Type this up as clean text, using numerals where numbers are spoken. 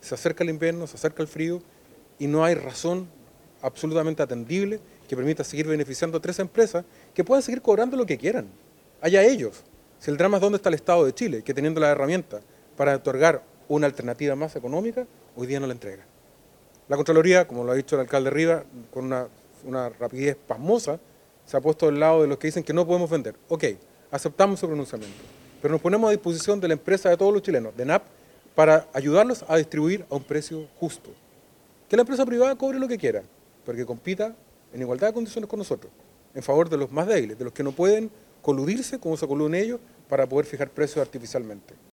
se acerca el invierno, se acerca el frío y no hay razón absolutamente atendible que permita seguir beneficiando a 3 empresas que puedan seguir cobrando lo que quieran. Allá ellos. Si el drama es dónde está el Estado de Chile, que teniendo las herramientas para otorgar una alternativa más económica, hoy día no la entrega. La Contraloría, como lo ha dicho el alcalde Rivas, con una rapidez pasmosa, se ha puesto del lado de los que dicen que no podemos vender. Ok, aceptamos su pronunciamiento, pero nos ponemos a disposición de la empresa de todos los chilenos, de NAP, para ayudarlos a distribuir a un precio justo. Que la empresa privada cobre lo que quiera, pero que compita en igualdad de condiciones con nosotros, en favor de los más débiles, de los que no pueden coludirse como se coluden ellos para poder fijar precios artificialmente.